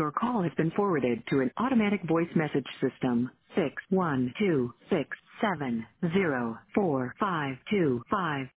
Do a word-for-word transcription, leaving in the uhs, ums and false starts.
Your call has been forwarded to an automatic voice message system. Six one two six seven zero four five two five.